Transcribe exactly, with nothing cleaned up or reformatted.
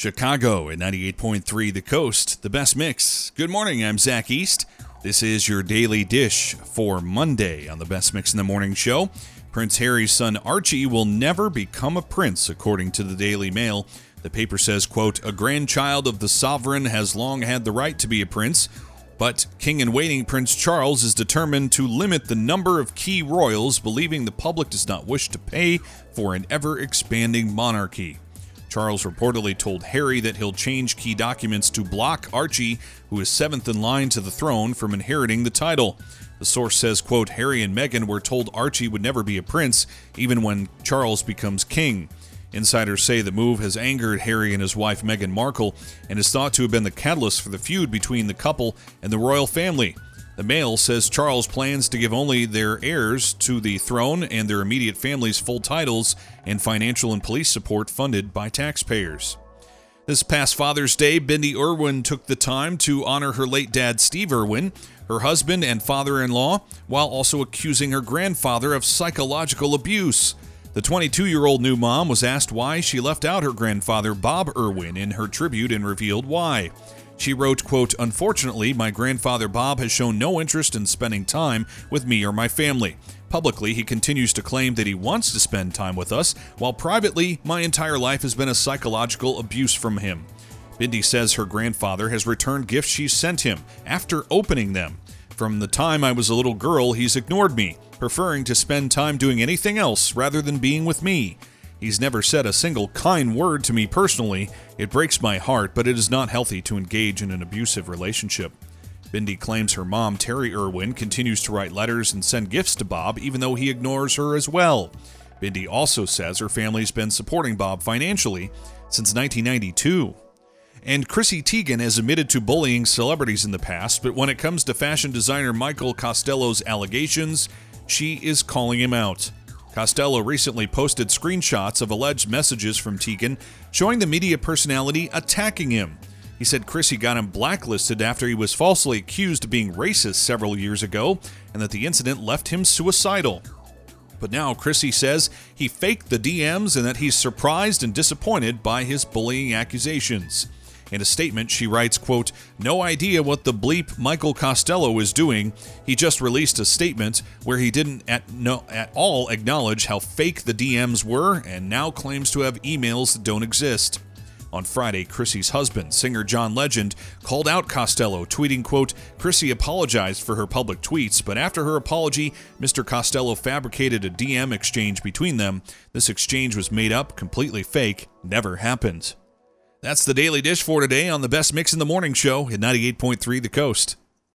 Chicago at ninety-eight point three The Coast, the best mix. Good morning, I'm Zach East. This is your daily dish for Monday on the Best Mix in the Morning show. Prince Harry's son Archie will never become a prince, according to the Daily Mail. The paper says, quote, a grandchild of the sovereign has long had the right to be a prince, but King-in-Waiting Prince Charles is determined to limit the number of key royals, believing the public does not wish to pay for an ever-expanding monarchy. Charles reportedly told Harry that he'll change key documents to block Archie, who is seventh in line to the throne, from inheriting the title. The source says, quote, Harry and Meghan were told Archie would never be a prince, even when Charles becomes king. Insiders say the move has angered Harry and his wife Meghan Markle and is thought to have been the catalyst for the feud between the couple and the royal family. The Mail says Charles plans to give only their heirs to the throne and their immediate families full titles and financial and police support funded by taxpayers. This past Father's Day, Bindi Irwin took the time to honor her late dad, Steve Irwin, her husband and father-in-law, while also accusing her grandfather of psychological abuse. The twenty-two-year-old new mom was asked why she left out her grandfather, Bob Irwin, in her tribute and revealed why. She wrote, quote, unfortunately, my grandfather Bob has shown no interest in spending time with me or my family. Publicly, he continues to claim that he wants to spend time with us, while privately, my entire life has been a psychological abuse from him. Bindi says her grandfather has returned gifts she sent him after opening them. From the time I was a little girl, he's ignored me, preferring to spend time doing anything else rather than being with me. He's never said a single kind word to me personally. It breaks my heart, but it is not healthy to engage in an abusive relationship. Bindi claims her mom, Terry Irwin, continues to write letters and send gifts to Bob, even though he ignores her as well. Bindi also says her family's been supporting Bob financially since nineteen ninety-two. And Chrissy Teigen has admitted to bullying celebrities in the past, but when it comes to fashion designer Michael Costello's allegations, she is calling him out. Costello recently posted screenshots of alleged messages from Teigen showing the media personality attacking him. He said Chrissy got him blacklisted after he was falsely accused of being racist several years ago, and that the incident left him suicidal. But now Chrissy says he faked the D Ms and that he's surprised and disappointed by his bullying accusations. In a statement, she writes, quote, no idea what the bleep Michael Costello is doing. He just released a statement where he didn't at, no, at all acknowledge how fake the D Ms were and now claims to have emails that don't exist. On Friday, Chrissy's husband, singer John Legend, called out Costello, tweeting, quote, Chrissy apologized for her public tweets, but after her apology, Mister Costello fabricated a D M exchange between them. This exchange was made up, completely fake, never happened. That's the Daily Dish for today on the Best Mix in the Morning show at ninety-eight point three The Coast.